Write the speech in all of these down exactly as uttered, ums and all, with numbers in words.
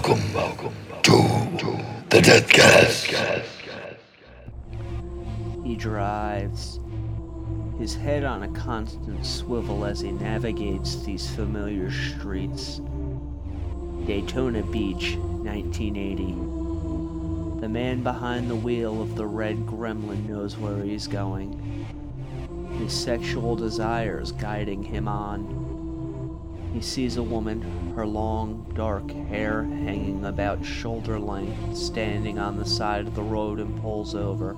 Welcome, welcome to the Deathcast. He drives, his head on a constant swivel as he navigates these familiar streets. Daytona Beach, nineteen eighty. The man behind the wheel of the red Gremlin knows where he's going. His sexual desires guiding him on. He sees a woman, her long, dark hair hanging about shoulder length, standing on the side of the road and pulls over.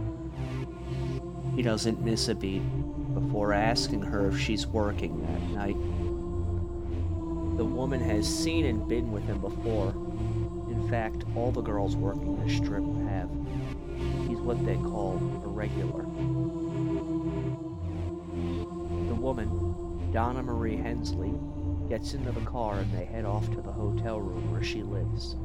He doesn't miss a beat before asking her if she's working that night. The woman has seen and been with him before. In fact, all the girls working the strip have. He's what they call a regular. The woman, Donna Marie Hensley, gets into the car and they head off to the hotel room where she lives.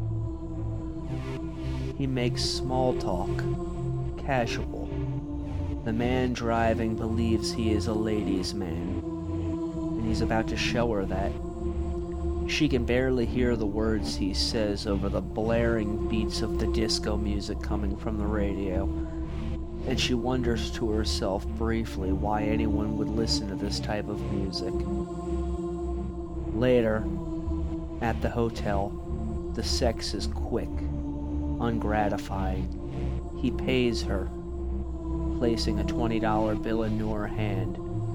He makes small talk, casual. The man driving believes he is a ladies' man, and he's about to show her that. She can barely hear the words he says over the blaring beats of the disco music coming from the radio, and she wonders to herself briefly why anyone would listen to this type of music. Later, at the hotel, the sex is quick, ungratifying. He pays her, placing a twenty dollar bill into her hand.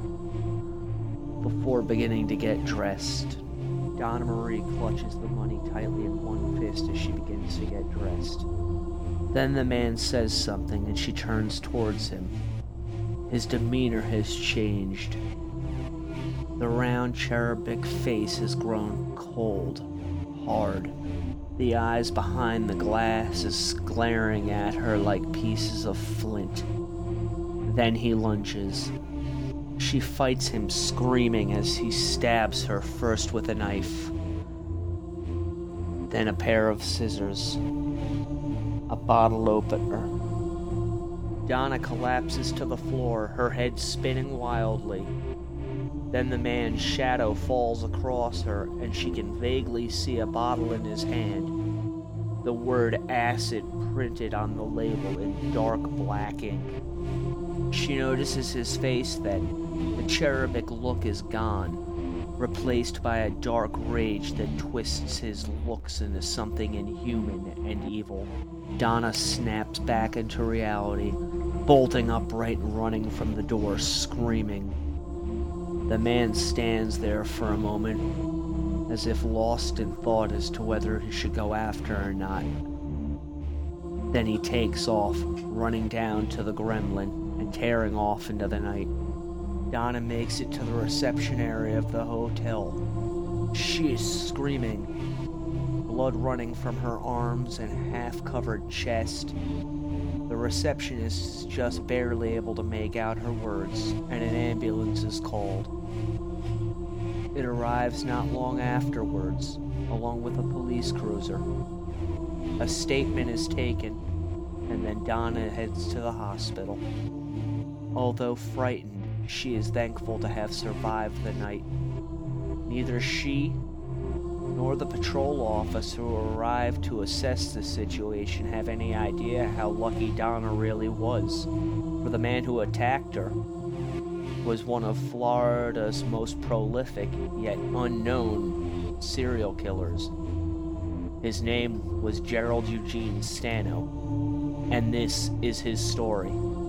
Before beginning to get dressed, Donna Marie clutches the money tightly in one fist as she begins to get dressed. Then the man says something and she turns towards him. His demeanor has changed. The round cherubic face has grown cold, hard. The eyes behind the glasses glaring at her like pieces of flint. Then he lunges. She fights him, screaming as he stabs her first with a knife, then a pair of scissors, a bottle opener. Donna collapses to the floor, her head spinning wildly. Then the man's shadow falls across her, and she can vaguely see a bottle in his hand. The word acid printed on the label in dark black ink. She notices his face then. The cherubic look is gone, replaced by a dark rage that twists his looks into something inhuman and evil. Donna snaps back into reality, bolting upright and running from the door, screaming. The man stands there for a moment, as if lost in thought as to whether he should go after her or not. Then he takes off, running down to the Gremlin and tearing off into the night. Donna makes it to the reception area of the hotel. She is screaming, blood running from her arms and half-covered chest. The receptionist is just barely able to make out her words, and an ambulance is called. It arrives not long afterwards, along with a police cruiser. A statement is taken, and then Donna heads to the hospital. Although frightened, she is thankful to have survived the night. Neither she nor the patrol officer who arrived to assess the situation have any idea how lucky Donna really was, for the man who attacked her was one of Florida's most prolific yet unknown serial killers. His name was Gerald Eugene Stano, and this is his story.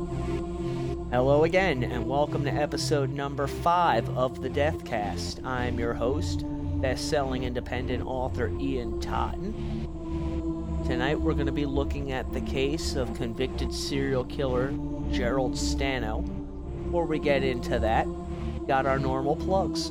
Hello again, and welcome to episode number five of the Deathcast. I'm your host, best-selling independent author Ian Totten. Tonight we're going to be looking at the case of convicted serial killer Gerald Stano. Before we get into that, got our normal plugs.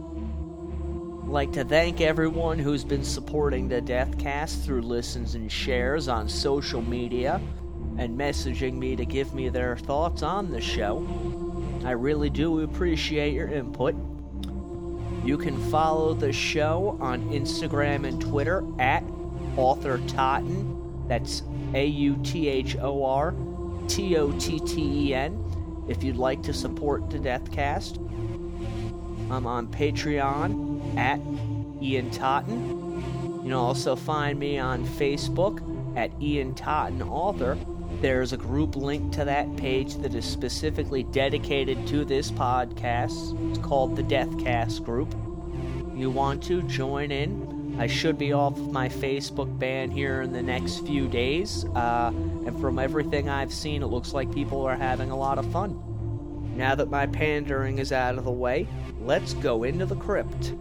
I'd like to thank everyone who's been supporting the Deathcast through listens and shares on social media and messaging me to give me their thoughts on the show. I really do appreciate your input. You can follow the show on Instagram and Twitter at Author Totten. That's A U T H O R T O T T E N. If you'd like to support the Deathcast, I'm on Patreon at Ian Totten. You can also find me on Facebook at Ian Totten Author. There's a group link to that page that is specifically dedicated to this podcast. It's called the Deathcast Group. You want to join in? I should be off of my Facebook ban here in the next few days. Uh, and from everything I've seen, it looks like people are having a lot of fun. Now that my pandering is out of the way, let's go into the crypt.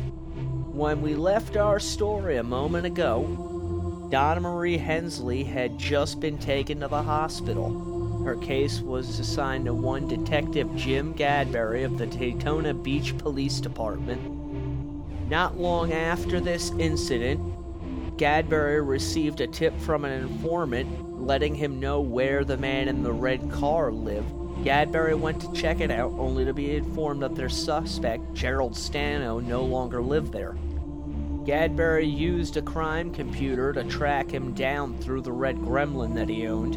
When we left our story a moment ago, Donna Marie Hensley had just been taken to the hospital. Her case was assigned to one Detective Jim Gadberry of the Daytona Beach Police Department. Not long after this incident, Gadberry received a tip from an informant letting him know where the man in the red car lived. Gadberry went to check it out, only to be informed that their suspect, Gerald Stano, no longer lived there. Gadberry used a crime computer to track him down through the red gremlin that he owned.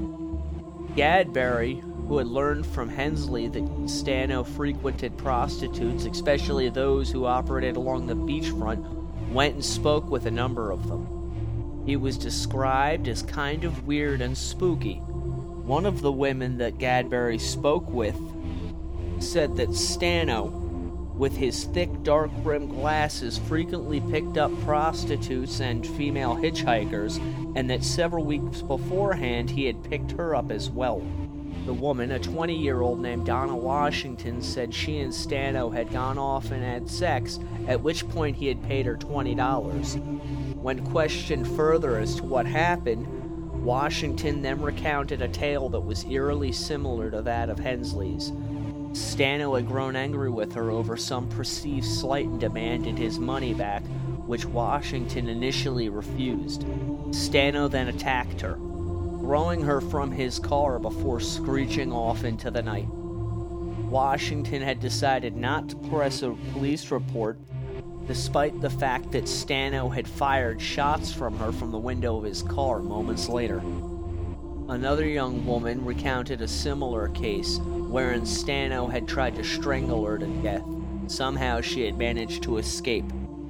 Gadberry, who had learned from Hensley that Stano frequented prostitutes, especially those who operated along the beachfront, went and spoke with a number of them. He was described as kind of weird and spooky. One of the women that Gadberry spoke with said that Stano, with his thick, dark-rimmed glasses, frequently picked up prostitutes and female hitchhikers, and that several weeks beforehand he had picked her up as well. The woman, a twenty-year-old named Donna Washington, said she and Stano had gone off and had sex, at which point he had paid her twenty dollars. When questioned further as to what happened, Washington then recounted a tale that was eerily similar to that of Hensley's. Stano had grown angry with her over some perceived slight and demanded his money back, which Washington initially refused. Stano then attacked her, throwing her from his car before screeching off into the night. Washington had decided not to press a police report, despite the fact that Stano had fired shots from her from the window of his car moments later. Another young woman recounted a similar case, wherein Stano had tried to strangle her to death. Somehow she had managed to escape,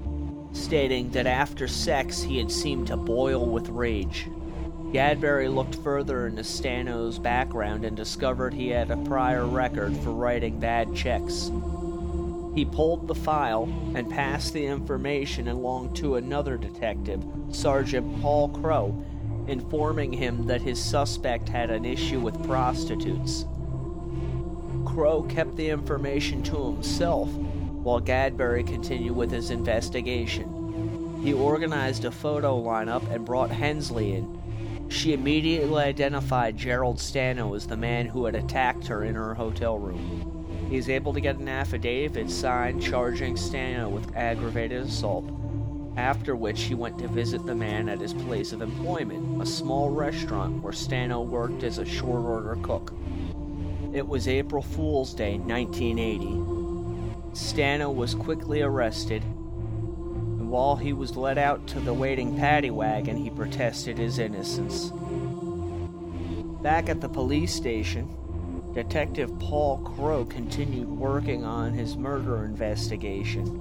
stating that after sex he had seemed to boil with rage. Gadberry looked further into Stano's background and discovered he had a prior record for writing bad checks. He pulled the file and passed the information along to another detective, Sergeant Paul Crow, informing him that his suspect had an issue with prostitutes. Crow kept the information to himself, while Gadberry continued with his investigation. He organized a photo lineup and brought Hensley in. She immediately identified Gerald Stano as the man who had attacked her in her hotel room. He was able to get an affidavit signed charging Stano with aggravated assault, after which he went to visit the man at his place of employment, a small restaurant where Stano worked as a short-order cook. It was April Fool's Day, nineteen eighty. Stano was quickly arrested, and while he was led out to the waiting paddy wagon, he protested his innocence. Back at the police station, Detective Paul Crow continued working on his murder investigation.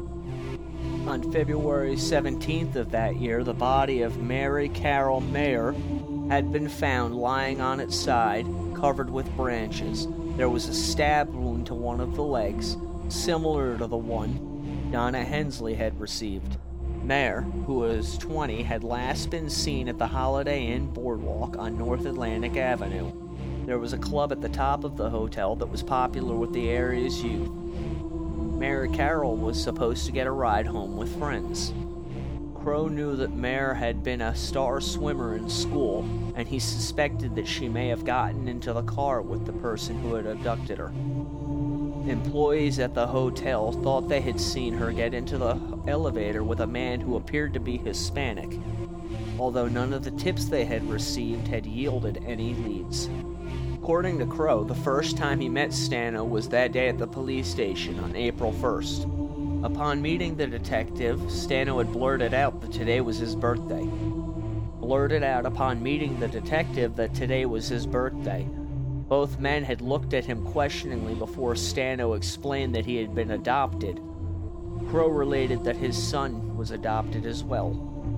On February seventeenth of that year, the body of Mary Carol Mayer had been found lying on its side, covered with branches. There was a stab wound to one of the legs, similar to the one Donna Hensley had received. Mayer, who was twenty, had last been seen at the Holiday Inn Boardwalk on North Atlantic Avenue. There was a club at the top of the hotel that was popular with the area's youth. Mary Carroll was supposed to get a ride home with friends. Crow knew that Mayer had been a star swimmer in school, and he suspected that she may have gotten into the car with the person who had abducted her. Employees at the hotel thought they had seen her get into the elevator with a man who appeared to be Hispanic, although none of the tips they had received had yielded any leads. According to Crow, the first time he met Stano was that day at the police station on April first. Upon meeting the detective, Stano had blurted out that today was his birthday. Blurted out upon meeting the detective that today was his birthday. Both men had looked at him questioningly before Stano explained that he had been adopted. Crow related that his son was adopted as well.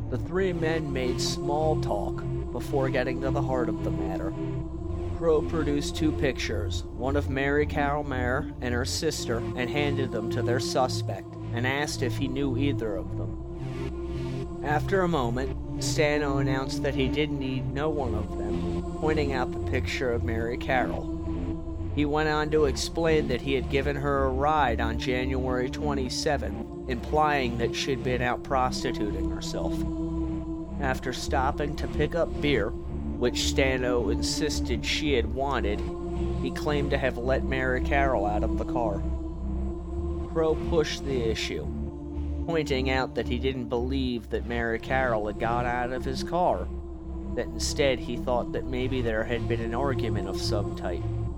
The three men made small talk before getting to the heart of the matter. Crow produced two pictures, one of Mary Carol Mayer and her sister, and handed them to their suspect, and asked if he knew either of them. After a moment, Stano announced that he didn't need no one of them, pointing out the picture of Mary Carol. He went on to explain that he had given her a ride on January twenty-seventh, implying that she'd been out prostituting herself. After stopping to pick up beer, which Stano insisted she had wanted, he claimed to have let Mary Carol out of the car. Crow pushed the issue, pointing out that he didn't believe that Mary Carol had got out of his car, that instead he thought that maybe there had been an argument of some type.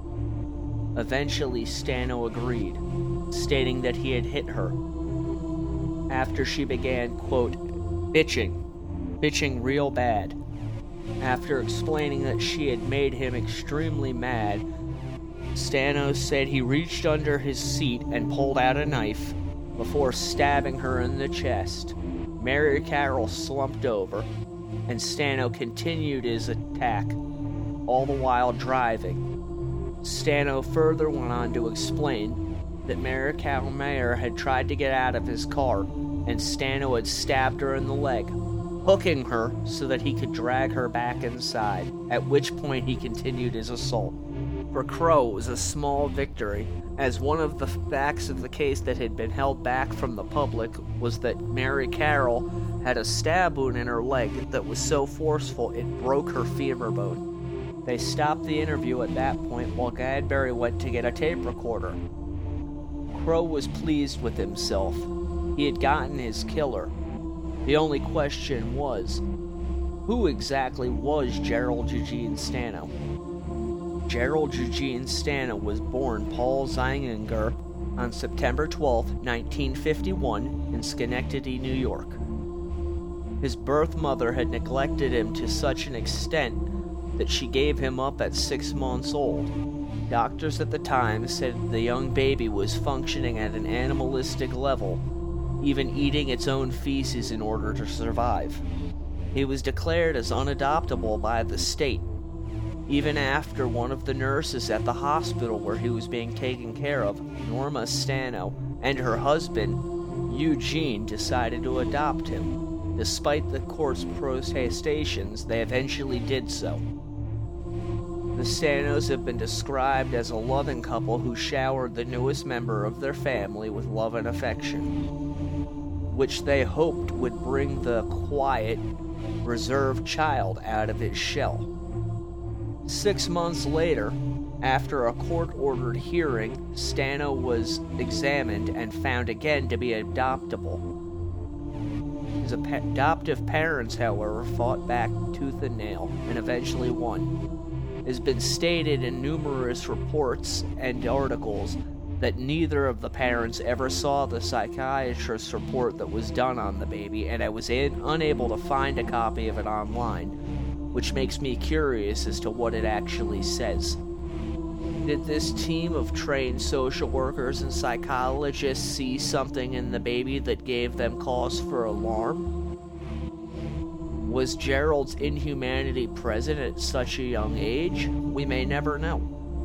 Eventually, Stano agreed, stating that he had hit her. After she began, quote, bitching, bitching real bad. After explaining that she had made him extremely mad, Stano said he reached under his seat and pulled out a knife before stabbing her in the chest. Mary Carol slumped over, and Stano continued his attack, all the while driving. Stano further went on to explain that Mary Carol Mayer had tried to get out of his car, and Stano had stabbed her in the leg, hooking her so that he could drag her back inside, at which point he continued his assault. For Crow, it was a small victory, as one of the facts of the case that had been held back from the public was that Mary Carol had a stab wound in her leg that was so forceful it broke her femur bone. They stopped the interview at that point while Gadberry went to get a tape recorder. Crow was pleased with himself. He had gotten his killer. The only question was, who exactly was Gerald Eugene Stano? Gerald Eugene Stano was born Paul Zieninger on September twelfth, nineteen fifty-one, in Schenectady, New York. His birth mother had neglected him to such an extent that she gave him up at six months old. Doctors at the time said the young baby was functioning at an animalistic level, even eating its own feces in order to survive. He was declared as unadoptable by the state, even after one of the nurses at the hospital where he was being taken care of, Norma Stano, and her husband, Eugene, decided to adopt him. Despite the court's protestations, they eventually did so. The Stanos have been described as a loving couple who showered the newest member of their family with love and affection, which they hoped would bring the quiet, reserved child out of its shell. Six months later, after a court-ordered hearing, Stano was examined and found again to be adoptable. His adoptive parents, however, fought back tooth and nail and eventually won. It has been stated in numerous reports and articles that neither of the parents ever saw the psychiatrist's report that was done on the baby, and I was in, unable to find a copy of it online, which makes me curious as to what it actually says. Did this team of trained social workers and psychologists see something in the baby that gave them cause for alarm? Was Gerald's inhumanity present at such a young age? We may never know.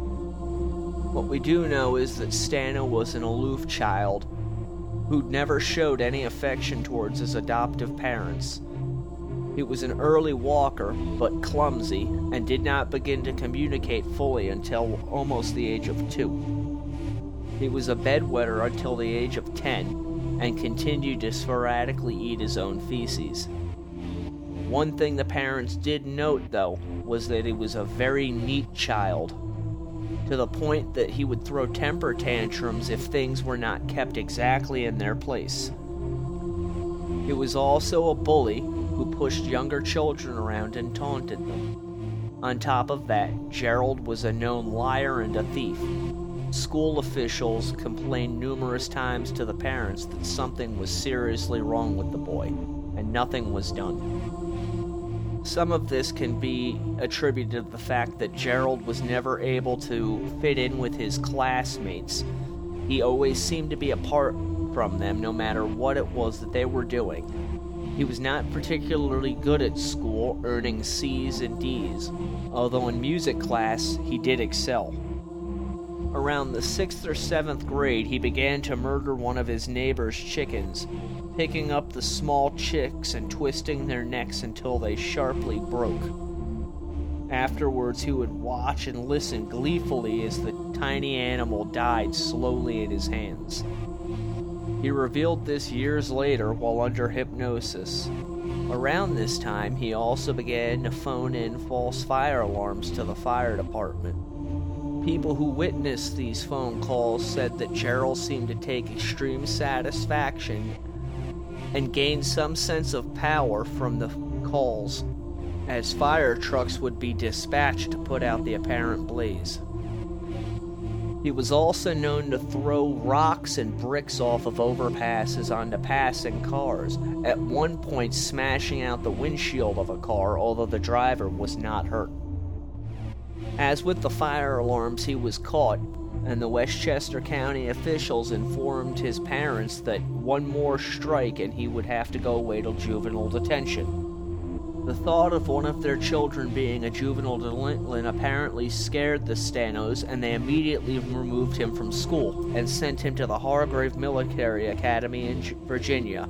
What we do know is that Stano was an aloof child who'd never showed any affection towards his adoptive parents. He was an early walker, but clumsy, and did not begin to communicate fully until almost the age of two. He was a bedwetter until the age of ten, and continued to sporadically eat his own feces. One thing the parents did note, though, was that he was a very neat child, to the point that he would throw temper tantrums if things were not kept exactly in their place. He was also a bully who pushed younger children around and taunted them. On top of that, Gerald was a known liar and a thief. School officials complained numerous times to the parents that something was seriously wrong with the boy, and nothing was done. Some of this can be attributed to the fact that Gerald was never able to fit in with his classmates. He always seemed to be apart from them no matter what it was that they were doing. He was not particularly good at school, earning C's and D's, although in music class he did excel. Around the sixth or seventh grade, he began to murder one of his neighbor's chickens, picking up the small chicks and twisting their necks until they sharply broke. Afterwards, he would watch and listen gleefully as the tiny animal died slowly in his hands. He revealed this years later while under hypnosis. Around this time, he also began to phone in false fire alarms to the fire department. People who witnessed these phone calls said that Gerald seemed to take extreme satisfaction and gain some sense of power from the calls, as fire trucks would be dispatched to put out the apparent blaze. He was also known to throw rocks and bricks off of overpasses onto passing cars, at one point smashing out the windshield of a car, although the driver was not hurt. As with the fire alarms, he was caught, and the Westchester County officials informed his parents that one more strike and he would have to go away to juvenile detention. The thought of one of their children being a juvenile delinquent apparently scared the Stanos, and they immediately removed him from school and sent him to the Hargrave Military Academy in Virginia.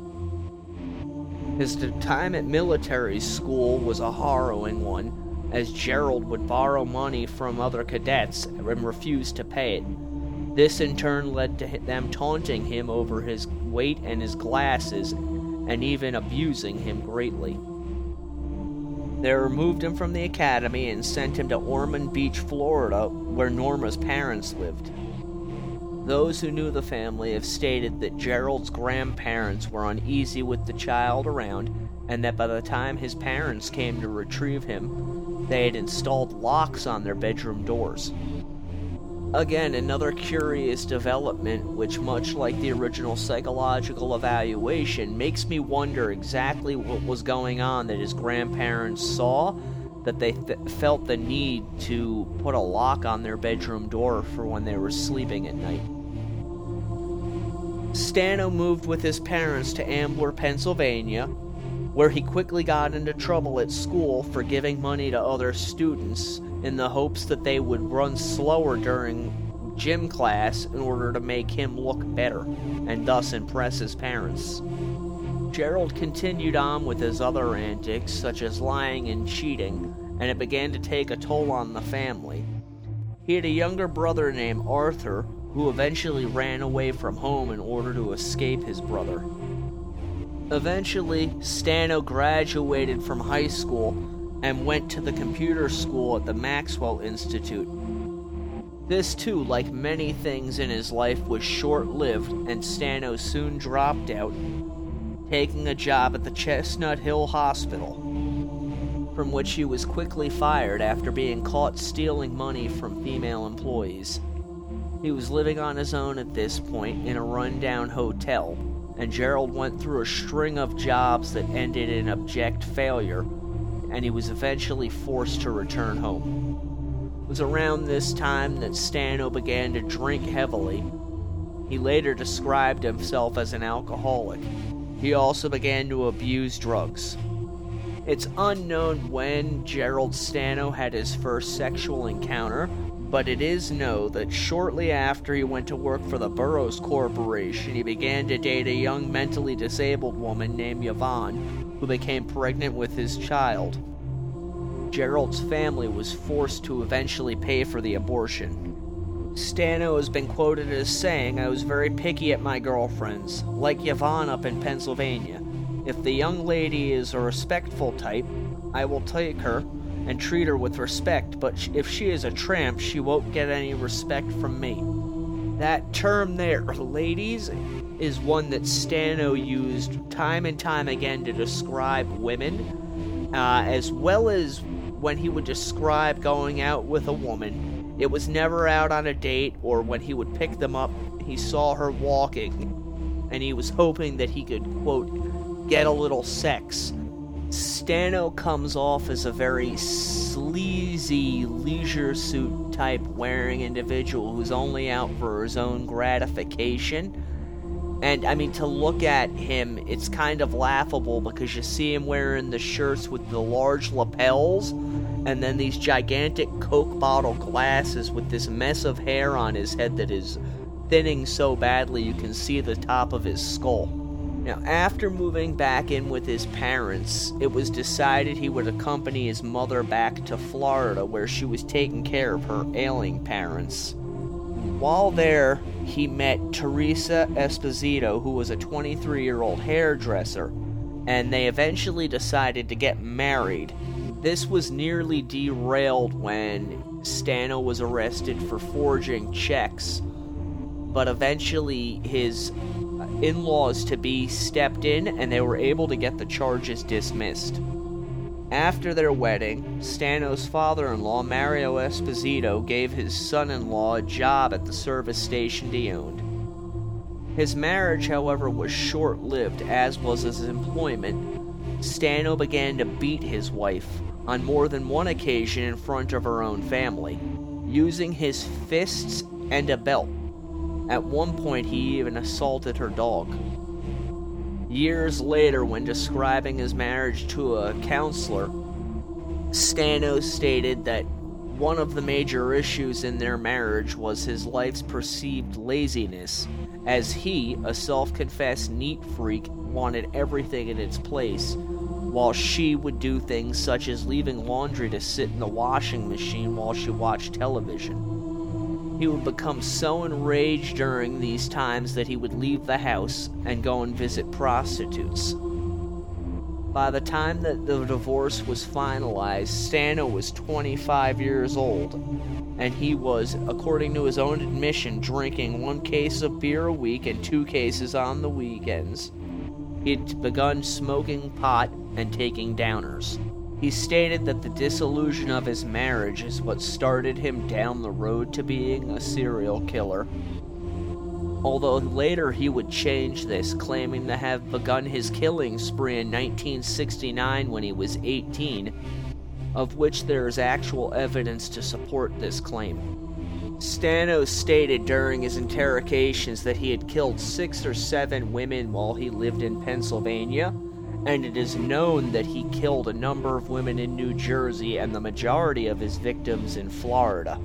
His time at military school was a harrowing one, as Gerald would borrow money from other cadets and refuse to pay it. This in turn led to them taunting him over his weight and his glasses, and even abusing him greatly. They removed him from the academy and sent him to Ormond Beach, Florida, where Norma's parents lived. Those who knew the family have stated that Gerald's grandparents were uneasy with the child around, and that by the time his parents came to retrieve him, they had installed locks on their bedroom doors. Again, another curious development, which, much like the original psychological evaluation, makes me wonder exactly what was going on that his grandparents saw, that they th- felt the need to put a lock on their bedroom door for when they were sleeping at night. Stano moved with his parents to Ambler, Pennsylvania, where he quickly got into trouble at school for giving money to other students in the hopes that they would run slower during gym class in order to make him look better, and thus impress his parents. Gerald continued on with his other antics, such as lying and cheating, and it began to take a toll on the family. He had a younger brother named Arthur, who eventually ran away from home in order to escape his brother. Eventually, Stano graduated from high school and went to the computer school at the Maxwell Institute. This too, like many things in his life, was short-lived, and Stano soon dropped out, taking a job at the Chestnut Hill Hospital, from which he was quickly fired after being caught stealing money from female employees. He was living on his own at this point in a rundown hotel, and Gerald went through a string of jobs that ended in abject failure, and he was eventually forced to return home. It was around this time that Stano began to drink heavily. He later described himself as an alcoholic. He also began to abuse drugs. It's unknown when Gerald Stano had his first sexual encounter, but it is known that shortly after he went to work for the Burroughs Corporation, he began to date a young mentally disabled woman named Yvonne, who became pregnant with his child. Gerald's family was forced to eventually pay for the abortion. Stano has been quoted as saying, "I was very picky at my girlfriends, like Yvonne up in Pennsylvania. If the young lady is a respectful type, I will take her and treat her with respect, but if she is a tramp, she won't get any respect from me." That term there, ladies, is one that Stano used time and time again to describe women, uh, as well as when he would describe going out with a woman. It was never out on a date, or when he would pick them up, he saw her walking, and he was hoping that he could, quote, get a little sex. Stano comes off as a very sleazy, leisure suit type wearing individual who's only out for his own gratification, And, I mean, to look at him, it's kind of laughable because you see him wearing the shirts with the large lapels and then these gigantic Coke bottle glasses with this mess of hair on his head that is thinning so badly you can see the top of his skull. Now, after moving back in with his parents, it was decided he would accompany his mother back to Florida where she was taking care of her ailing parents. While there, he met Teresa Esposito, who was a twenty-three-year-old hairdresser, and they eventually decided to get married. This was nearly derailed when Stano was arrested for forging checks, but eventually his in-laws to be stepped in and they were able to get the charges dismissed. After their wedding, Stano's father-in-law, Mario Esposito, gave his son-in-law a job at the service station he owned. His marriage, however, was short-lived, as was his employment. Stano began to beat his wife on more than one occasion in front of her own family, using his fists and a belt. At one point, he even assaulted her dog. Years later, when describing his marriage to a counselor, Stano stated that one of the major issues in their marriage was his wife's perceived laziness, as he, a self-confessed neat freak, wanted everything in its place, while she would do things such as leaving laundry to sit in the washing machine while she watched television. He would become so enraged during these times that he would leave the house and go and visit prostitutes. By the time that the divorce was finalized, Stano was twenty-five years old, and he was, according to his own admission, drinking one case of beer a week and two cases on the weekends. He'd begun smoking pot and taking downers. He stated that the disillusion of his marriage is what started him down the road to being a serial killer. Although later he would change this, claiming to have begun his killing spree in nineteen sixty-nine when he was eighteen, of which there is actual evidence to support this claim. Stano stated during his interrogations that he had killed six or seven women while he lived in Pennsylvania, and it is known that he killed a number of women in New Jersey and the majority of his victims in Florida.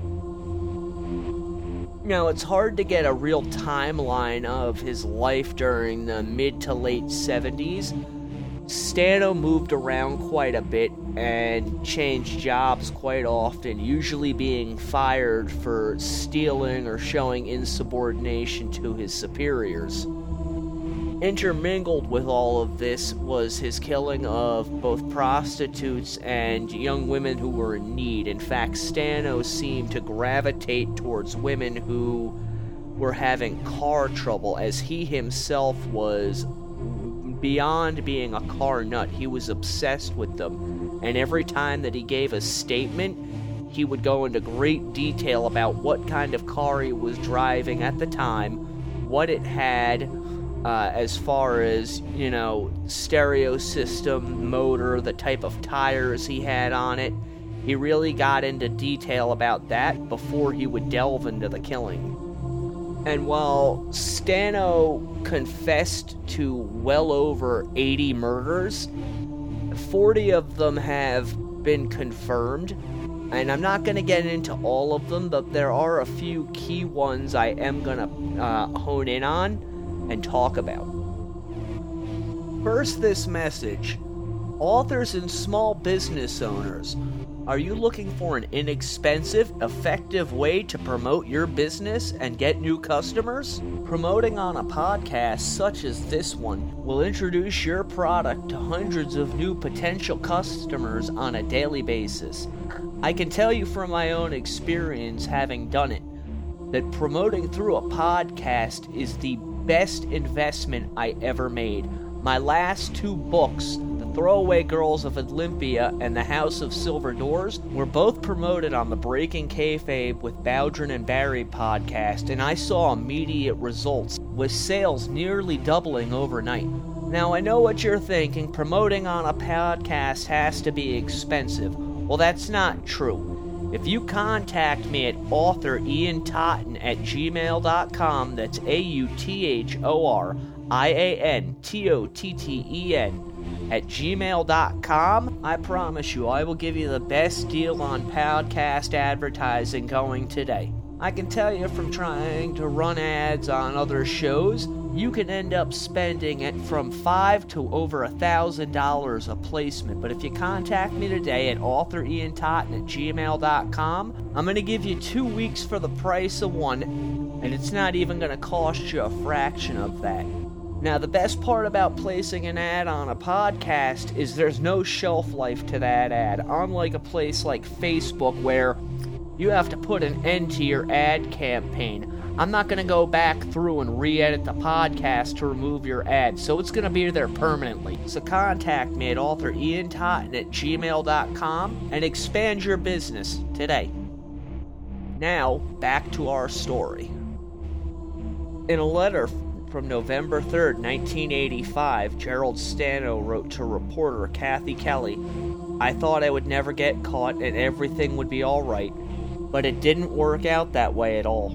Now, it's hard to get a real timeline of his life during the mid to late seventies. Stano moved around quite a bit and changed jobs quite often, usually being fired for stealing or showing insubordination to his superiors. Intermingled with all of this was his killing of both prostitutes and young women who were in need. In fact, Stano seemed to gravitate towards women who were having car trouble, as he himself was beyond being a car nut. He was obsessed with them, and every time that he gave a statement, he would go into great detail about what kind of car he was driving at the time, what it had, Uh, as far as, you know, stereo system, motor, the type of tires he had on it. He really got into detail about that before he would delve into the killing. And while Stano confessed to well over eighty murders, forty of them have been confirmed. And I'm not going to get into all of them, but there are a few key ones I am going to uh, hone in on and talk about. First, this message. Authors and small business owners, are you looking for an inexpensive, effective way to promote your business and get new customers? Promoting on a podcast such as this one will introduce your product to hundreds of new potential customers on a daily basis. I can tell you from my own experience, having done it, that promoting through a podcast is the best investment I ever made. My last two books, The Throwaway Girls of Olympia and The House of Silver Doors, were both promoted on the Breaking Kayfabe with Bowdrin and Barry podcast, and I saw immediate results, with sales nearly doubling overnight. Now, I know what you're thinking, promoting on a podcast has to be expensive. Well, that's not true. If you contact me at author Ian Totten at gmail dot com, that's A U T H O R I A N T O T T E N at gmail dot com, I promise you I will give you the best deal on podcast advertising going today. I can tell you from trying to run ads on other shows, you can end up spending it from five to over a thousand dollars a placement. But if you contact me today at author Ian Totten at gmail dot com, I'm going to give you two weeks for the price of one, and it's not even going to cost you a fraction of that. Now, the best part about placing an ad on a podcast is there's no shelf life to that ad, unlike a place like Facebook where you have to put an end to your ad campaign. I'm not going to go back through and re-edit the podcast to remove your ad, so it's going to be there permanently. So contact me at author Ian Totten at gmail dot com and expand your business today. Now, back to our story. In a letter from November third, nineteen eighty-five, Gerald Stano wrote to reporter Kathy Kelly, "I thought I would never get caught and everything would be all right, but it didn't work out that way at all."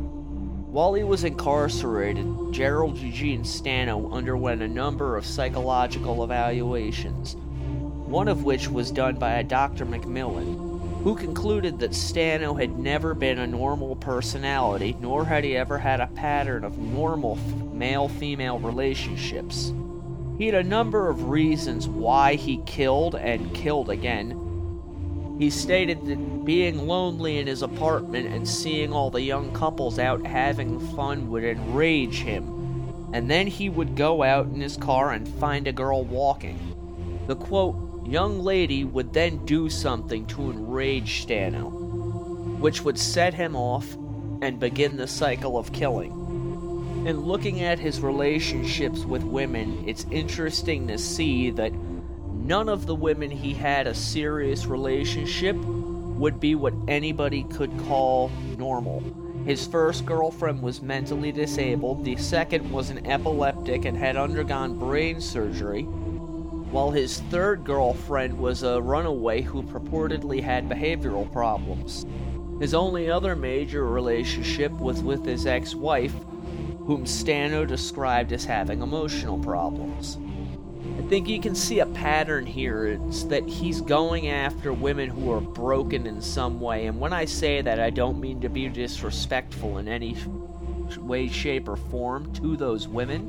While he was incarcerated, Gerald Eugene Stano underwent a number of psychological evaluations, one of which was done by a Doctor McMillan, who concluded that Stano had never been a normal personality, nor had he ever had a pattern of normal male-female relationships. He had a number of reasons why he killed and killed again. He stated that being lonely in his apartment and seeing all the young couples out having fun would enrage him, and then he would go out in his car and find a girl walking. The quote, young lady would then do something to enrage Stano, which would set him off and begin the cycle of killing. In looking at his relationships with women, it's interesting to see that none of the women he had a serious relationship would be what anybody could call normal. His first girlfriend was mentally disabled, the second was an epileptic and had undergone brain surgery, while his third girlfriend was a runaway who purportedly had behavioral problems. His only other major relationship was with his ex-wife, whom Stano described as having emotional problems. I think you can see a pattern here. It's that he's going after women who are broken in some way, and when I say that, I don't mean to be disrespectful in any way, shape, or form to those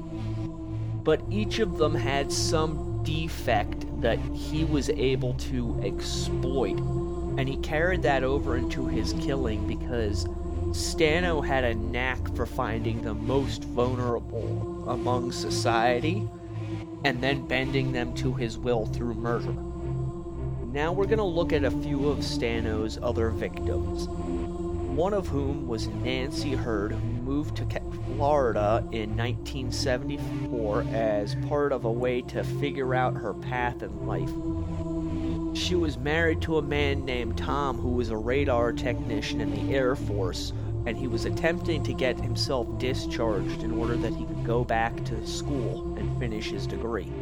women, but each of them had some defect that he was able to exploit, and he carried that over into his killing because Stano had a knack for finding the most vulnerable among society and then bending them to his will through murder. Now we're going to look at a few of Stano's other victims, one of whom was Nancy Hurd, who moved to Florida in nineteen seventy-four as part of a way to figure out her path in life. She was married to a man named Tom who was a radar technician in the Air Force, and he was attempting to get himself discharged in order that he could go back to school and finish his degree.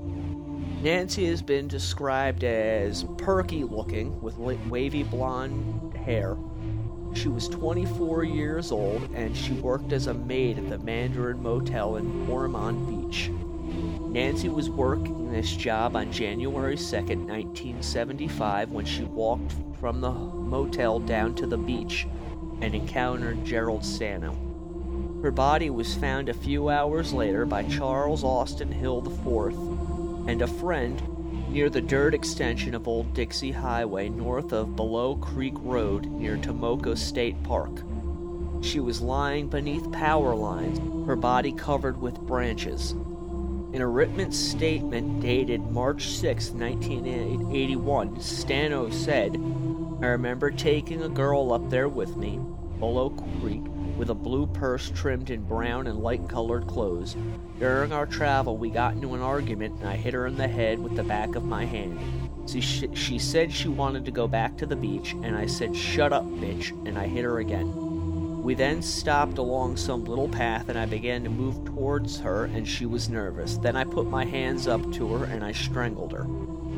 Nancy has been described as perky looking with wavy blonde hair. She was twenty-four years old and she worked as a maid at the Mandarin Motel in Ormond Beach. Nancy was working this job on January second, nineteen seventy-five, when she walked from the motel down to the beach and encountered Gerald Stano. Her body was found a few hours later by Charles Austin Hill the fourth and a friend near the dirt extension of Old Dixie Highway north of Below Creek Road near Tomoko State Park. She was lying beneath power lines, her body covered with branches. In a written statement dated March sixth, nineteen eighty-one, Stano said, "I remember taking a girl up there with me, Below Creek, with a blue purse trimmed in brown and light-colored clothes. During our travel, we got into an argument, and I hit her in the head with the back of my hand. She, she said she wanted to go back to the beach, and I said, 'Shut up, bitch,' and I hit her again. We then stopped along some little path, and I began to move towards her, and she was nervous. Then I put my hands up to her, and I strangled her."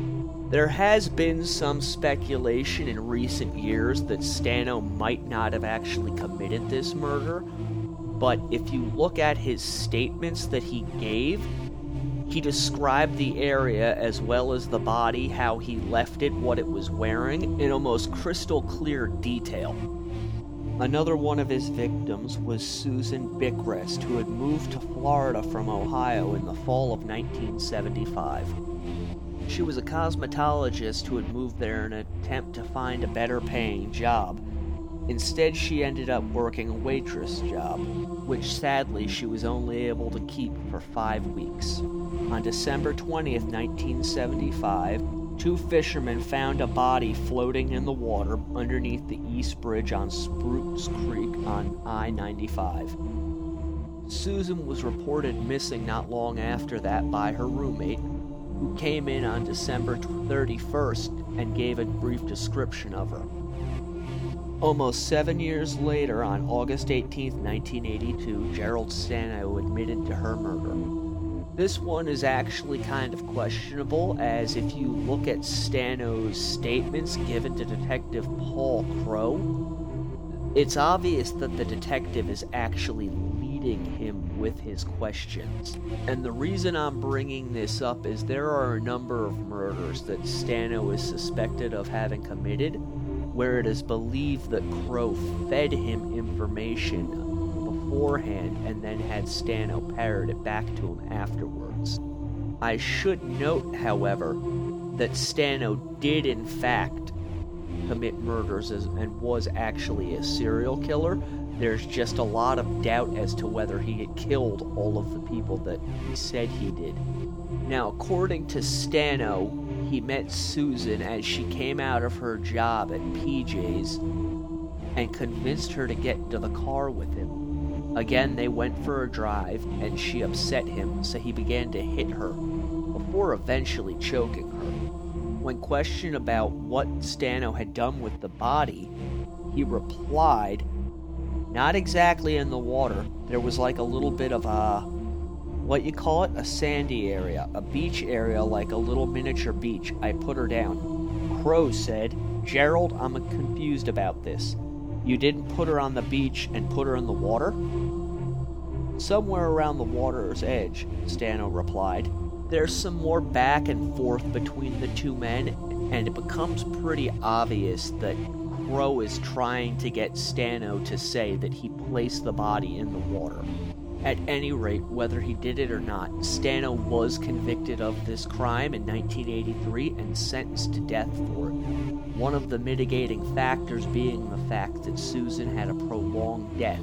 There has been some speculation in recent years that Stano might not have actually committed this murder, but if you look at his statements that he gave, he described the area as well as the body, how he left it, what it was wearing, in almost crystal clear detail. Another one of his victims was Susan Bickrest, who had moved to Florida from Ohio in the fall of nineteen seventy-five. She was a cosmetologist who had moved there in an attempt to find a better paying job. Instead, she ended up working a waitress job, which sadly she was only able to keep for five weeks. On December twentieth, nineteen seventy-five, two fishermen found a body floating in the water underneath the East Bridge on Spruce Creek on I ninety-five. Susan was reported missing not long after that by her roommate, who came in on December thirty-first and gave a brief description of her. Almost seven years later, on August eighteenth, nineteen eighty-two, Gerald Stano admitted to her murder. This one is actually kind of questionable, as if you look at Stano's statements given to Detective Paul Crow, it's obvious that the detective is actually leading him with his questions. And the reason I'm bringing this up is there are a number of murders that Stano is suspected of having committed, where it is believed that Crow fed him information beforehand and then had Stano parrot it back to him afterwards. I should note, however, that Stano did in fact commit murders as, and was actually a serial killer. There's just a lot of doubt as to whether he had killed all of the people that he said he did. Now, according to Stano, he met Susan as she came out of her job at P J's and convinced her to get into the car with him. Again, they went for a drive, and she upset him, so he began to hit her, before eventually choking her. When questioned about what Stano had done with the body, he replied, "Not exactly in the water. There was like a little bit of a, what you call it, a sandy area, a beach area, like a little miniature beach. I put her down." Crow said, "Gerald, I'm confused about this. You didn't put her on the beach and put her in the water?" "Somewhere around the water's edge," Stano replied. There's some more back and forth between the two men, and it becomes pretty obvious that Crow is trying to get Stano to say that he placed the body in the water. At any rate, whether he did it or not, Stano was convicted of this crime in nineteen eighty-three and sentenced to death for it. One of the mitigating factors being the fact that Susan had a prolonged death,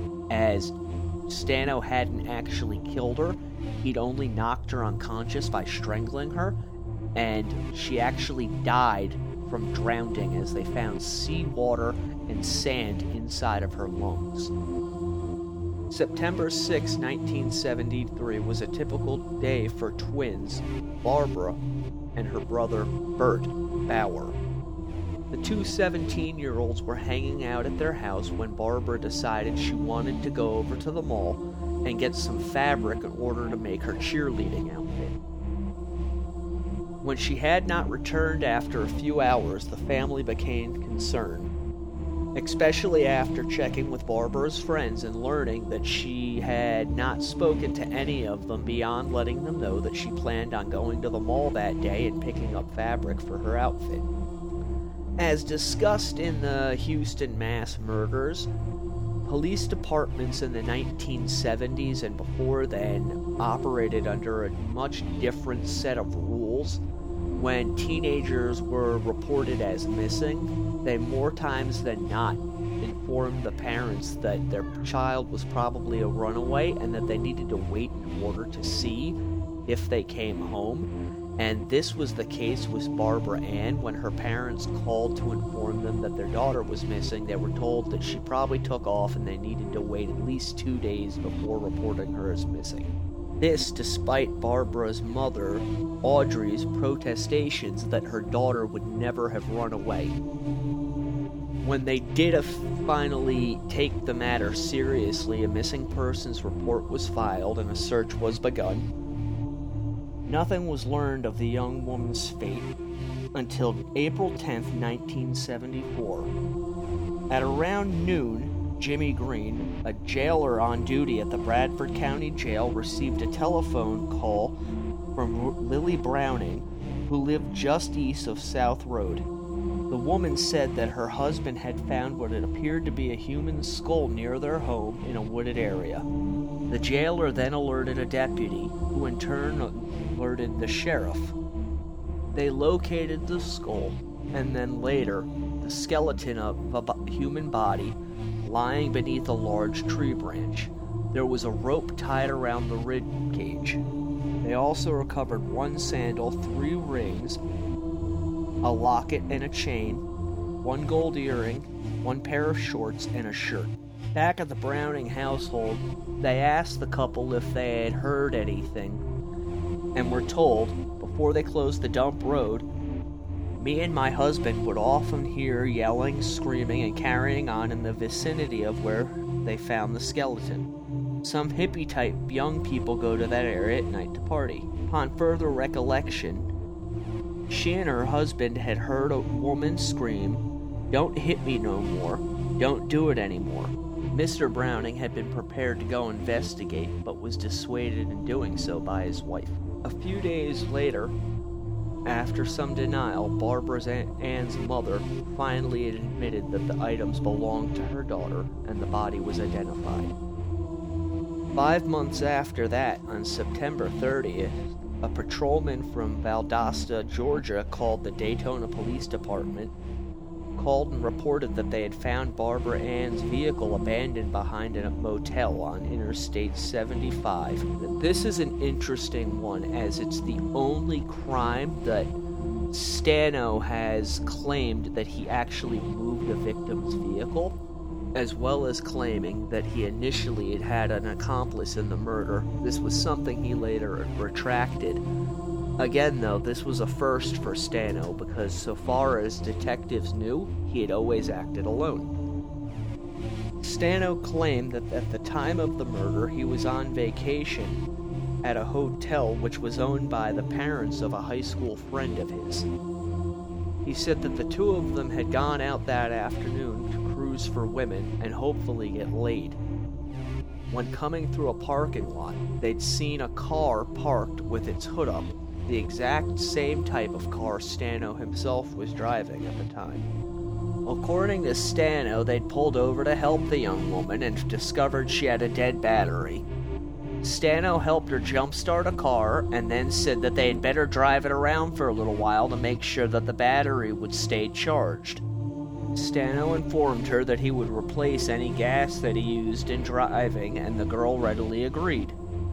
as Stano hadn't actually killed her. He'd only knocked her unconscious by strangling her, and she actually died from drowning as they found seawater and sand inside of her lungs. September sixth, nineteen seventy-three was a typical day for twins, Barbara and her brother Bert Bauer. The two seventeen-year-olds were hanging out at their house when Barbara decided she wanted to go over to the mall and get some fabric in order to make her cheerleading outfit. When she had not returned after a few hours, the family became concerned, especially after checking with Barbara's friends and learning that she had not spoken to any of them beyond letting them know that she planned on going to the mall that day and picking up fabric for her outfit. As discussed in the Houston mass murders, police departments in the nineteen seventies and before then operated under a much different set of rules. When teenagers were reported as missing, they more times than not informed the parents that their child was probably a runaway and that they needed to wait in order to see if they came home. And this was the case with Barbara Ann. When her parents called to inform them that their daughter was missing, they were told that she probably took off and they needed to wait at least two days before reporting her as missing. This despite Barbara's mother, Audrey's, protestations that her daughter would never have run away. When they did finally take the matter seriously, a missing persons report was filed and a search was begun. Nothing was learned of the young woman's fate, until April tenth, nineteen seventy-four. At around noon, Jimmy Green, a jailer on duty at the Bradford County Jail, received a telephone call from Lily Browning, who lived just east of South Road. The woman said that her husband had found what it appeared to be a human skull near their home in a wooded area. The jailer then alerted a deputy, who in turn alerted the sheriff. They located the skull, and then later, the skeleton of a human body lying beneath a large tree branch. There was a rope tied around the rib cage. They also recovered one sandal, three rings, a locket and a chain, one gold earring, one pair of shorts, and a shirt. Back at the Browning household, they asked the couple if they had heard anything, and were told, before they closed the dump road, me and my husband would often hear yelling, screaming, and carrying on in the vicinity of where they found the skeleton. Some hippie-type young people go to that area at night to party. Upon further recollection, she and her husband had heard a woman scream, "Don't hit me no more, don't do it anymore." Mister Browning had been prepared to go investigate, but was dissuaded in doing so by his wife. A few days later, after some denial, Barbara Ann's mother finally admitted that the items belonged to her daughter, and the body was identified. Five months after that, on September thirtieth, a patrolman from Valdosta, Georgia, called the Daytona Police Department, called and reported that they had found Barbara Ann's vehicle abandoned behind a motel on Interstate seventy-five. This is an interesting one, as it's the only crime that Stano has claimed that he actually moved the victim's vehicle, as well as claiming that he initially had had an accomplice in the murder. This was something he later retracted. Again, though, this was a first for Stano, because so far as detectives knew, he had always acted alone. Stano claimed that at the time of the murder, he was on vacation at a hotel which was owned by the parents of a high school friend of his. He said that the two of them had gone out that afternoon to cruise for women and hopefully get laid. When coming through a parking lot, they'd seen a car parked with its hood up, the exact same type of car Stano himself was driving at the time. According to Stano, they'd pulled over to help the young woman and discovered she had a dead battery. Stano helped her jumpstart a car and then said that they had better drive it around for a little while to make sure that the battery would stay charged. Stano informed her that he would replace any gas that he used in driving, and the girl readily agreed.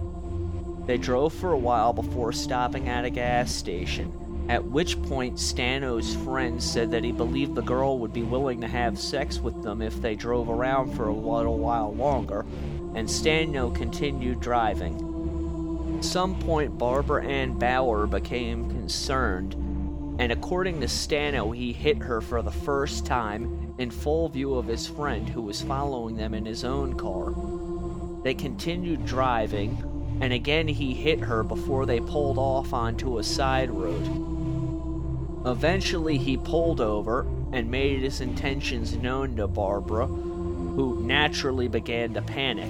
They drove for a while before stopping at a gas station, at which point Stano's friend said that he believed the girl would be willing to have sex with them if they drove around for a little while longer, and Stano continued driving. At some point, Barbara Ann Bauer became concerned, and according to Stano, he hit her for the first time in full view of his friend, who was following them in his own car. They continued driving, and again he hit her before they pulled off onto a side road. Eventually he pulled over and made his intentions known to Barbara, who naturally began to panic.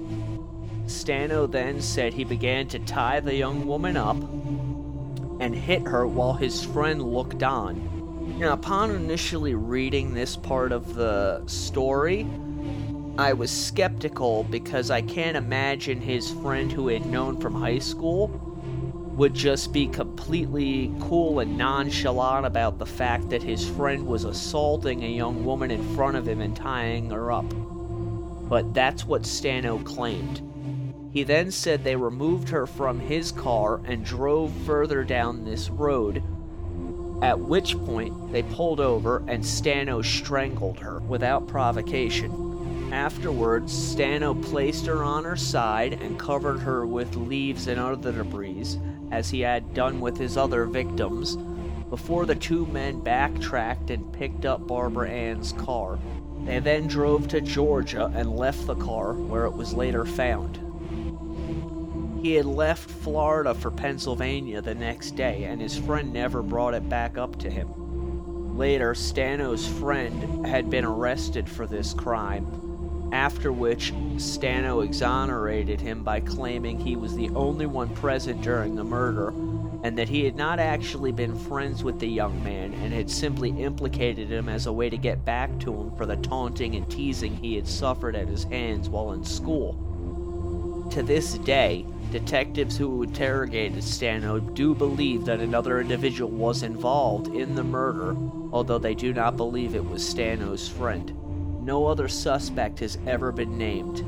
Stano then said he began to tie the young woman up and hit her while his friend looked on. Now, upon initially reading this part of the story, I was skeptical because I can't imagine his friend who he had known from high school would just be completely cool and nonchalant about the fact that his friend was assaulting a young woman in front of him and tying her up. But that's what Stano claimed. He then said they removed her from his car and drove further down this road, at which point they pulled over and Stano strangled her without provocation. Afterwards, Stano placed her on her side and covered her with leaves and other debris, as he had done with his other victims, before the two men backtracked and picked up Barbara Ann's car. They then drove to Georgia and left the car, where it was later found. He had left Florida for Pennsylvania the next day, and his friend never brought it back up to him. Later, Stano's friend had been arrested for this crime, after which Stano exonerated him by claiming he was the only one present during the murder, and that he had not actually been friends with the young man and had simply implicated him as a way to get back to him for the taunting and teasing he had suffered at his hands while in school. To this day, detectives who interrogated Stano do believe that another individual was involved in the murder, although they do not believe it was Stano's friend. No other suspect has ever been named.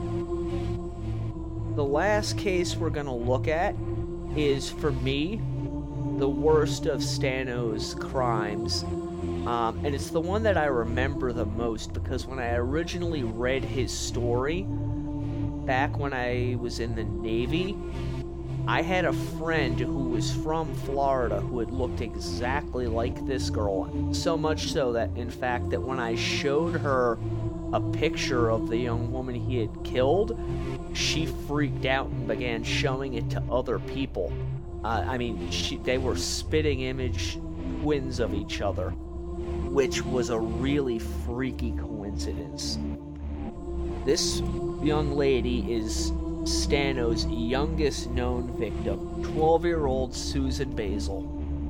The last case we're going to look at is, for me, the worst of Stano's crimes. Um, and it's the one that I remember the most, because when I originally read his story, back when I was in the Navy, I had a friend who was from Florida who had looked exactly like this girl. So much so that, in fact, that when I showed her a picture of the young woman he had killed, she freaked out and began showing it to other people. Uh, I mean, she, they were spitting image twins of each other, which was a really freaky coincidence. This young lady is Stano's youngest known victim, twelve-year-old Susan Basil.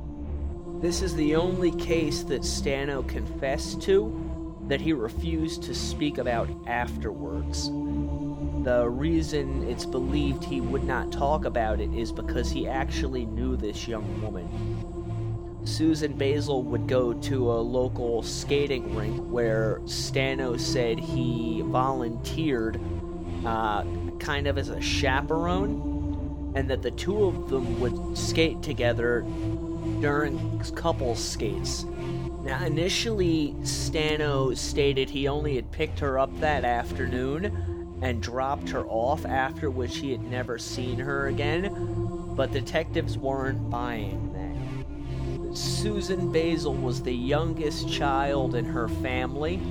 This is the only case that Stano confessed to that he refused to speak about afterwards. The reason it's believed he would not talk about it is because he actually knew this young woman. Susan Basil would go to a local skating rink where Stano said he volunteered uh, kind of as a chaperone, and that the two of them would skate together during couples skates. Now, initially, Stano stated he only had picked her up that afternoon and dropped her off, after which he had never seen her again, but detectives weren't buying that. Susan Basil was the youngest child in her family,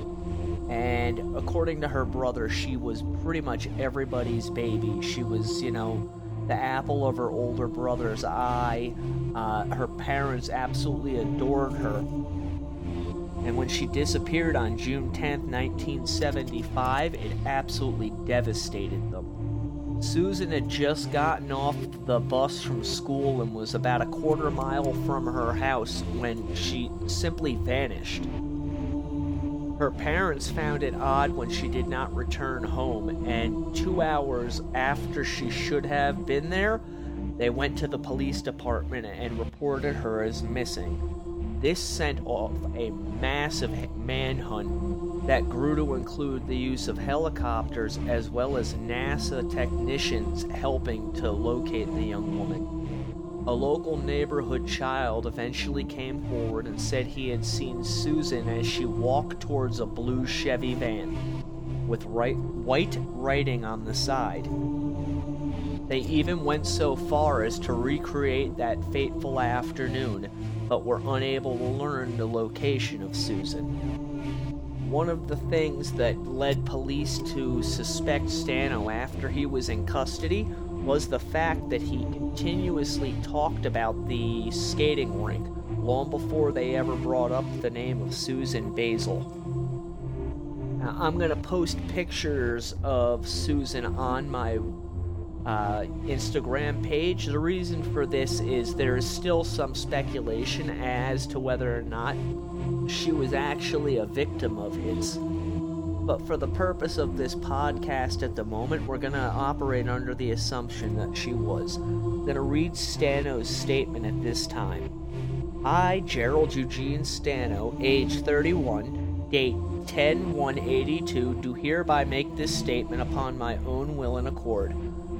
and according to her brother, she was pretty much everybody's baby. She was, you know, the apple of her older brother's eye. Uh, her parents absolutely adored her. And when she disappeared on June tenth, nineteen seventy-five, it absolutely devastated them. Susan had just gotten off the bus from school and was about a quarter mile from her house when she simply vanished. Her parents found it odd when she did not return home, and two hours after she should have been there, they went to the police department and reported her as missing. This sent off a massive manhunt that grew to include the use of helicopters as well as NASA technicians helping to locate the young woman. A local neighborhood child eventually came forward and said he had seen Susan as she walked towards a blue Chevy van with right, white writing on the side. They even went so far as to recreate that fateful afternoon, but were unable to learn the location of Susan. One of the things that led police to suspect Stano after he was in custody was the fact that he continuously talked about the skating rink long before they ever brought up the name of Susan Basil. Now, I'm going to post pictures of Susan on my Uh, Instagram page. The reason for this is there is still some speculation as to whether or not she was actually a victim of his. But for the purpose of this podcast at the moment, we're going to operate under the assumption that she was. I'm going to read Stano's statement at this time. I, Gerald Eugene Stano, age thirty-one, date ten one eighty-two, do hereby make this statement upon my own will and accord.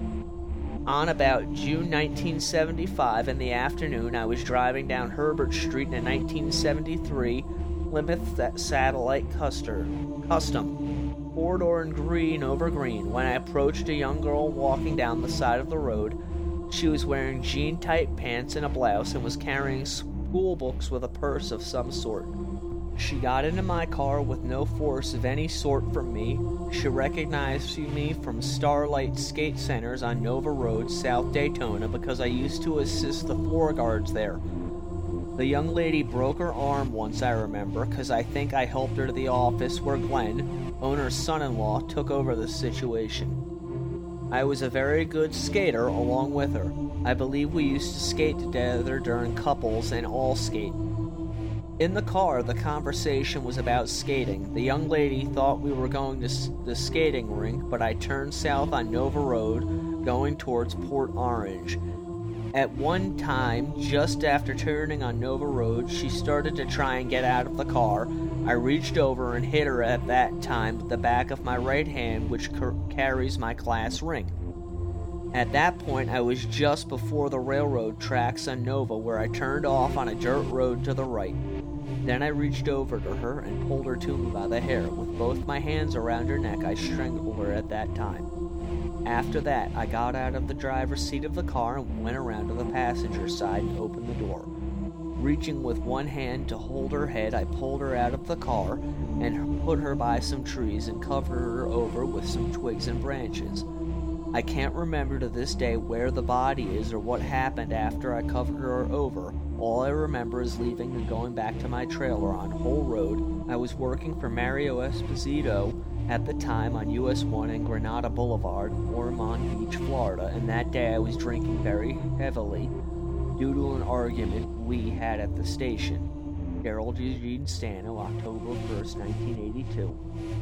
On about June nineteen seventy-five in the afternoon, I was driving down Herbert Street in a nineteen seventy-three Plymouth Satellite Custom, four-door and green over green, when I approached a young girl walking down the side of the road. She was wearing jean-tight pants and a blouse and was carrying school books with a purse of some sort. She got into my car with no force of any sort from me. She recognized me from Starlight Skate Centers on Nova Road, South Daytona, because I used to assist the floor guards there. The young lady broke her arm once, I remember, because I think I helped her to the office where Glenn, owner's son-in-law, took over the situation. I was a very good skater along with her. I believe we used to skate together during couples and all skate. In the car, the conversation was about skating. The young lady thought we were going to the skating rink, but I turned south on Nova Road, going towards Port Orange. At one time, just after turning on Nova Road, she started to try and get out of the car. I reached over and hit her at that time with the back of my right hand, which car- carries my class ring. At that point, I was just before the railroad tracks on Nova, where I turned off on a dirt road to the right. Then I reached over to her and pulled her to me by the hair. With both my hands around her neck, I strangled her at that time. After that, I got out of the driver's seat of the car and went around to the passenger side and opened the door. Reaching with one hand to hold her head, I pulled her out of the car and put her by some trees and covered her over with some twigs and branches. I can't remember to this day where the body is or what happened after I covered her over. All I remember is leaving and going back to my trailer on Hull Road. I was working for Mario Esposito at the time on U S one and Granada Boulevard, Ormond Beach, Florida, and that day I was drinking very heavily due to an argument we had at the station. Gerald Eugene Stano, October first, nineteen eighty-two.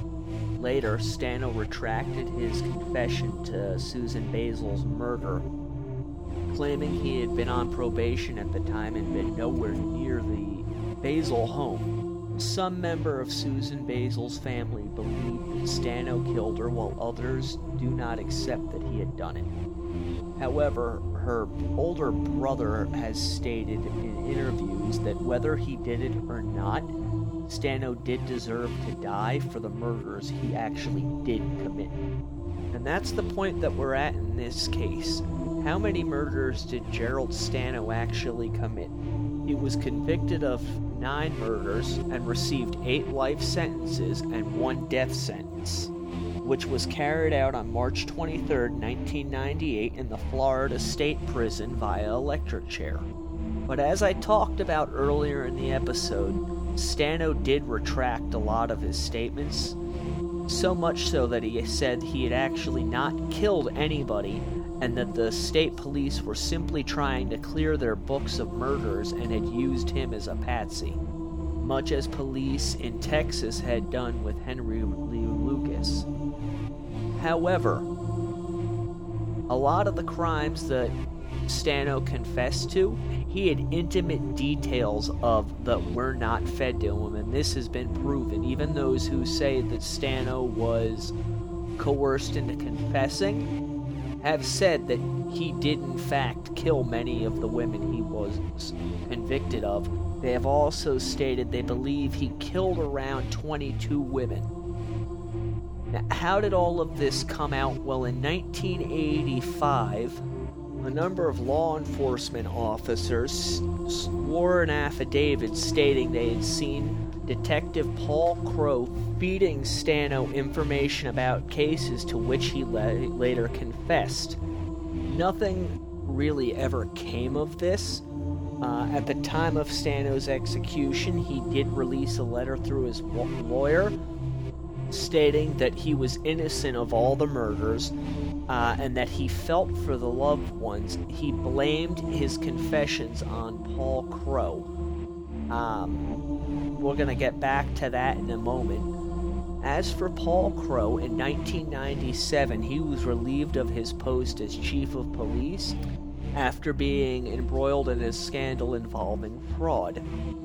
Later, Stano retracted his confession to Susan Basil's murder, claiming he had been on probation at the time and been nowhere near the Basil home. Some member of Susan Basil's family believed that Stano killed her, while others do not accept that he had done it. However, her older brother has stated in interviews that whether he did it or not, Stano did deserve to die for the murders he actually did commit. And that's the point that we're at in this case. How many murders did Gerald Stano actually commit? He was convicted of nine murders and received eight life sentences and one death sentence, which was carried out on March twenty-third, nineteen ninety-eight in the Florida State Prison via electric chair. But as I talked about earlier in the episode, Stano did retract a lot of his statements, so much so that he said he had actually not killed anybody and that the state police were simply trying to clear their books of murders and had used him as a patsy, much as police in Texas had done with Henry Lee Lucas. However, a lot of the crimes that Stano confessed to, he had intimate details of that were not fed to him, and this has been proven. Even those who say that Stano was coerced into confessing have said that he did in fact kill many of the women he was convicted of. They have also stated they believe he killed around twenty-two women. Now, how did all of this come out? Well, in nineteen eighty-five, a number of law enforcement officers swore an affidavit stating they had seen Detective Paul Crow feeding Stano information about cases to which he la- later confessed. Nothing really ever came of this. Uh, at the time of Stano's execution, he did release a letter through his lawyer stating that he was innocent of all the murders, uh, and that he felt for the loved ones. He blamed his confessions on Paul Crow. Um, we're going to get back to that in a moment. As for Paul Crow, in nineteen ninety-seven, he was relieved of his post as chief of police after being embroiled in a scandal involving fraud.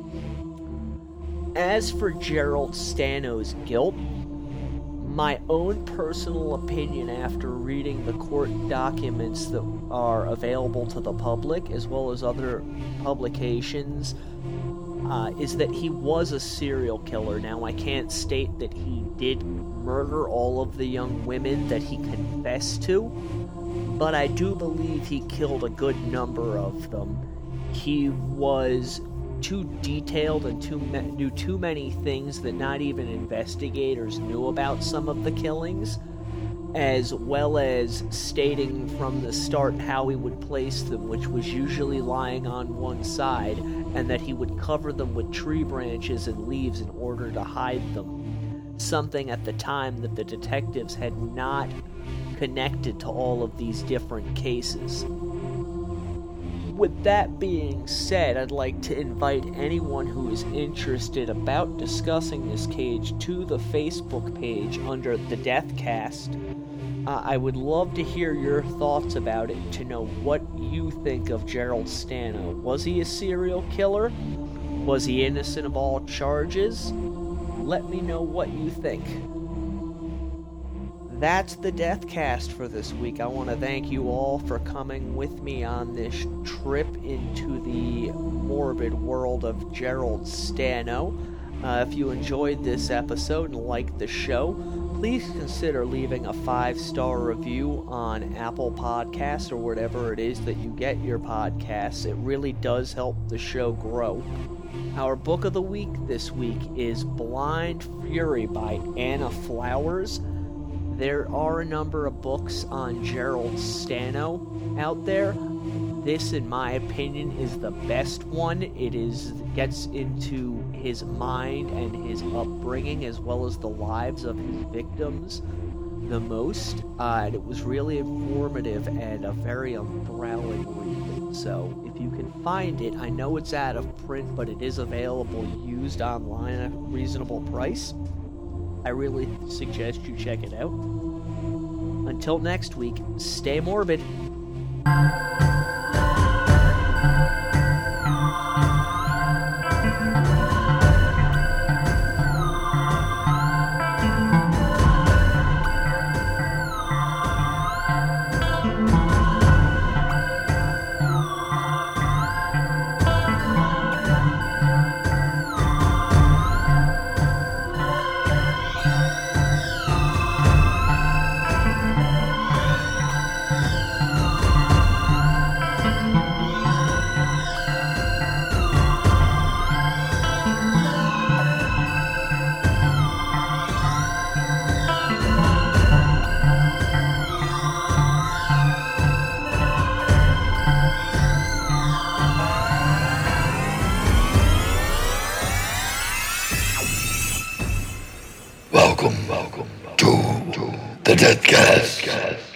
As for Gerald Stano's guilt, my own personal opinion after reading the court documents that are available to the public, as well as other publications, uh, is that he was a serial killer. Now, I can't state that he did murder all of the young women that he confessed to, but I do believe he killed a good number of them. He was too detailed and too ma- knew too many things that not even investigators knew about some of the killings, as well as stating from the start how he would place them, which was usually lying on one side, and that he would cover them with tree branches and leaves in order to hide them. Something at the time that the detectives had not connected to all of these different cases. With that being said, I'd like to invite anyone who is interested about discussing this case to the Facebook page under the Deathcast. Uh, I would love to hear your thoughts about it, to know what you think of Gerald Stano. Was he a serial killer? Was he innocent of all charges? Let me know what you think. That's the Deathcast for this week. I want to thank you all for coming with me on this trip into the morbid world of Gerald Stano. Uh, if you enjoyed this episode and liked the show, please consider leaving a five-star review on Apple Podcasts or whatever it is that you get your podcasts. It really does help the show grow. Our book of the week this week is Blind Fury by Anna Flowers. There are a number of books on Gerald Stano out there. This, in my opinion, is the best one. It is gets into his mind and his upbringing, as well as the lives of his victims the most. Uh, and it was really informative and a very enthralling read. So, if you can find it, I know it's out of print, but it is available used online at a reasonable price. I really suggest you check it out. Until next week, stay morbid. Welcome, welcome to the Deathcast.